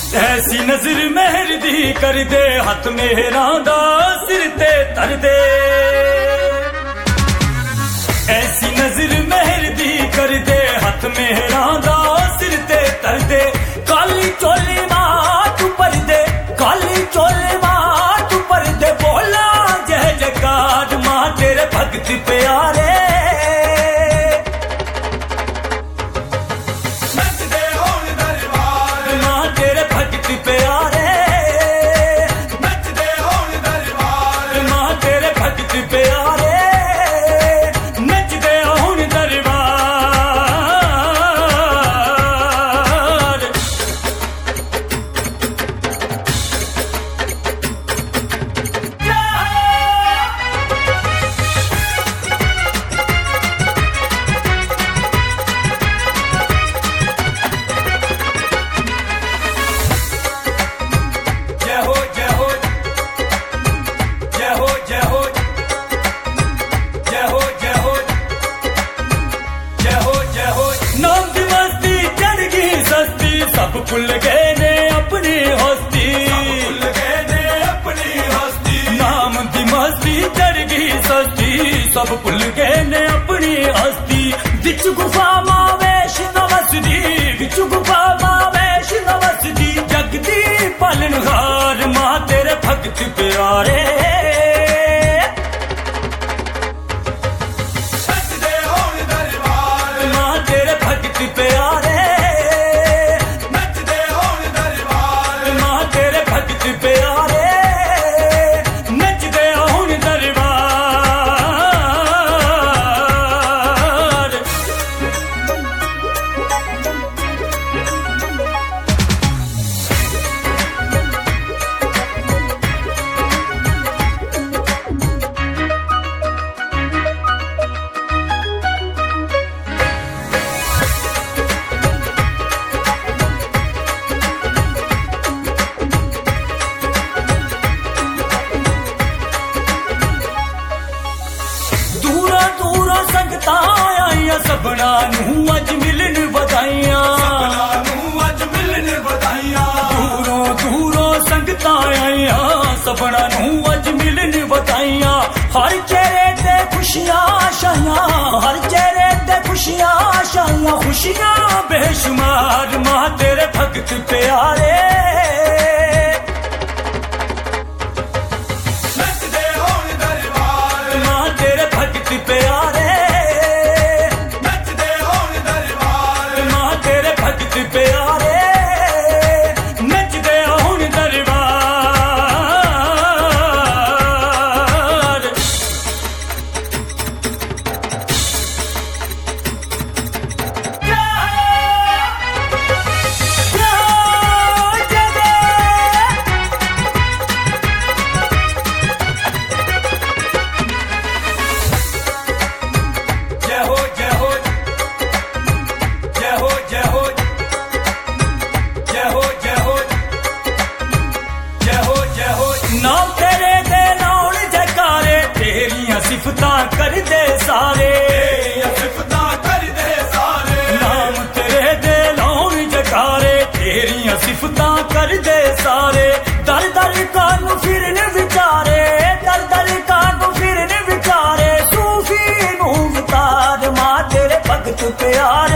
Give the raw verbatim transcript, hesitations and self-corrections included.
ऐसी नजर मेहर दी कर दे हथ मेहरा दा सिर ते तर दे। ऐसी नजर मेहर दी कर दे हथ मेहरा दा सिर ते तर दे। काली चोली मां तू पर दे, काली चोली मां तू पर दे। बोला जय जयकार मां तेरे भगत प्यारे। सब भुल गए ने अपनी हस्ती, भुल गए ने अपनी हस्ती। नाम दी मस्ती चढ़ गई सस्ती, सब भुल गए ने अपनी हस्ती। बिच गुफा मावेश नवसदी, बिच गुफा मावेश नवसदी। जगदी पालनहार मां तेरे भगत प्यारे। सबना नूं अज मिलन बधाइयां, सबना नूं अज मिलन बधाइयां। दूरों दूरों संगतां आईयां, सबना नूं अज मिलन बधाइयां। हर चेहरे ते खुशियां शाइयां, हर चेहरे ते खुशियां शाइयां। खुशियां बेशुमार मां तेरे भगत प्यारे। नचदे होण दरबार मां तेरे भगत प्यारे। प्यारे नचदे हुण दरबार। जय हो जय हो जय हो जय हो नाम तेरे दे लाउण जयकारे। तेरियां सिफतां कर दे सारे, सिफतां कर दे सारे। नाम तेरे दे लाउण जयकारे। तेरियां सिफतां कर दे सारे। दर दर कानू फिरन विचारे, दर दर कानू फिरन विचारे। सूफी नूं उतार मां तेरे भगत प्यारे।